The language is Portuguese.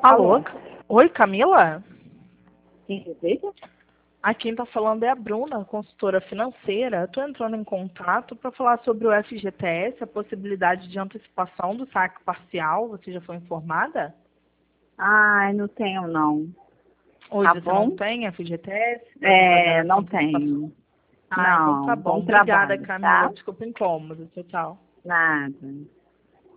Alô? Alô? Oi, Camila? Quem deseja? Aqui quem está falando é a Bruna, consultora financeira. Estou entrando em contato para falar sobre o FGTS, a possibilidade de antecipação do saque parcial. Você já foi informada? Ai, não tenho não. Hoje Tá você não bom? tem FGTS? Para estar fazendo essa Não antecipação? tenho. Ah, então tá Não, bom. bom Obrigada, trabalho, Camila. tá? Desculpa o incômodo. Tchau, tchau. Nada.